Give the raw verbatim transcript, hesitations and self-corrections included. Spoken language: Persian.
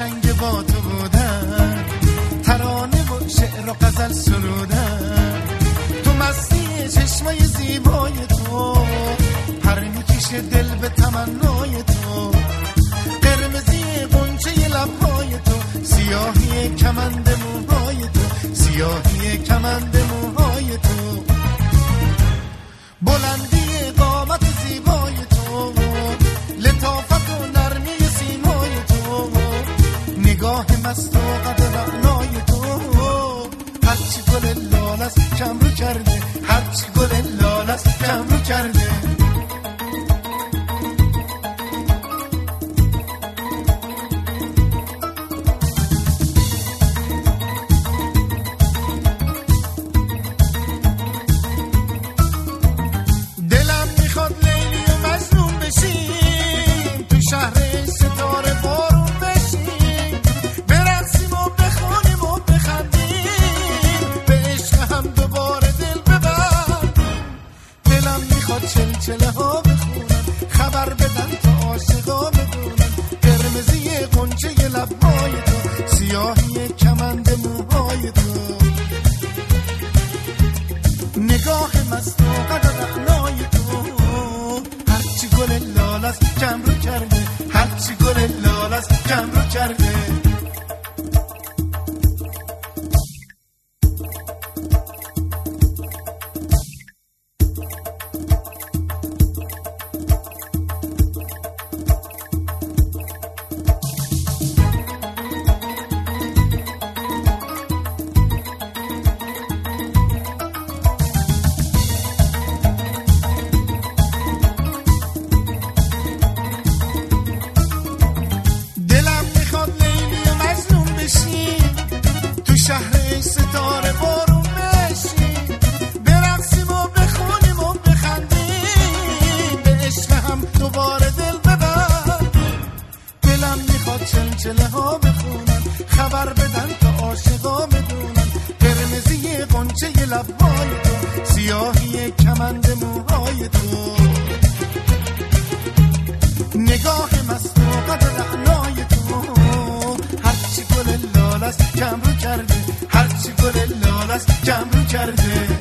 قشنگ با تو بودن، ترانه و شعر و غزل سرودن، تو مستی چشمای زیبای تو، پر میکشه دل به تمنای تو، قرمزی غنچه لبهای تو، سیاهی کمند موهای تو، سیاهی کمند موهای تو، بلندی قامت زیبای تو، لطافت و نرمی سیمای تو، نگاه مست و قد رعنای تو، هرچی گل لال است کم رو کرده، هرچی گل لال است کم رو کرده. چلچله ها بخونن، خبر بدن تا عاشقا بدونن، قرمزی غنچه لبهای تو، سیاهی کمند موهای تو، نگاه مست و قد رعنای تو، هرچی گل لال است کم رو کرده، هرچی گل لال است کم رو کرده. شهر ستاره بارون بشی، برقصیم و بخونیم و بخندیم، به عشق هم دوباره دل ببندیم، دلم میخواد چلچله ها بخونن، خبر بدن تا عاشقا بدونن، قرمزی غنچه لبهای تو، سیاهی کمند موهای تو، نگاه مست و قد رعنای تو، هرچی گل لال است کم رو کرده، هرچی گل لال است کم رو کرده.